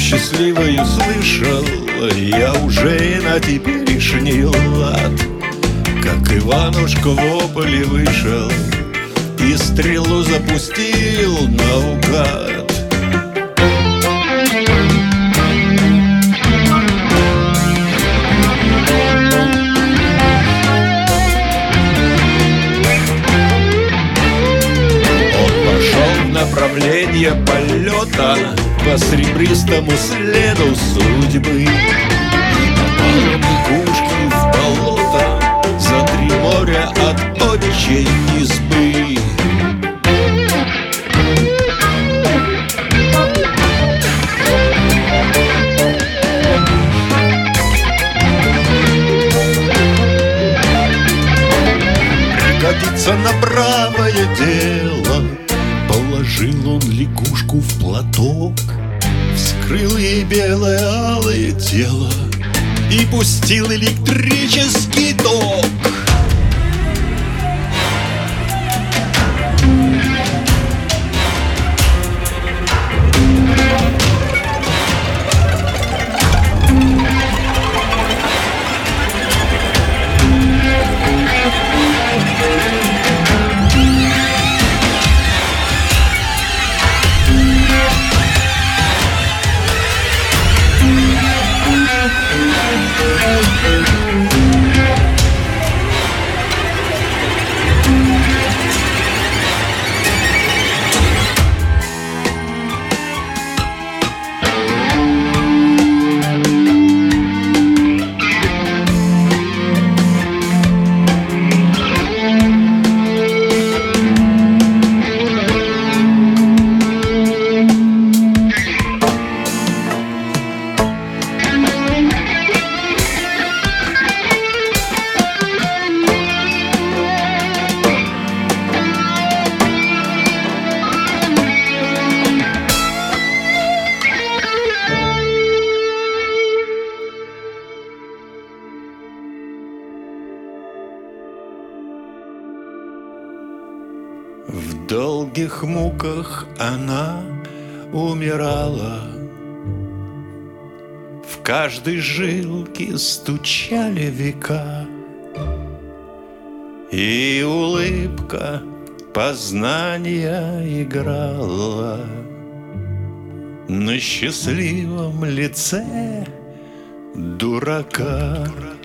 счастливою слышал я уже на теперешний лад, как Иванушка в поле вышел и стрелу запустил наугад. Направление полета по серебристому следу судьбы, и попал лягушки в болото за 3 моря от отчей избы. Пригодится на правое дело. Положил он лягушку в платок, вскрыл ей белое алое тело и пустил электрический ток. В долгих муках она умирала, в каждой жилке стучали века, и улыбка познания играла на счастливом лице дурака.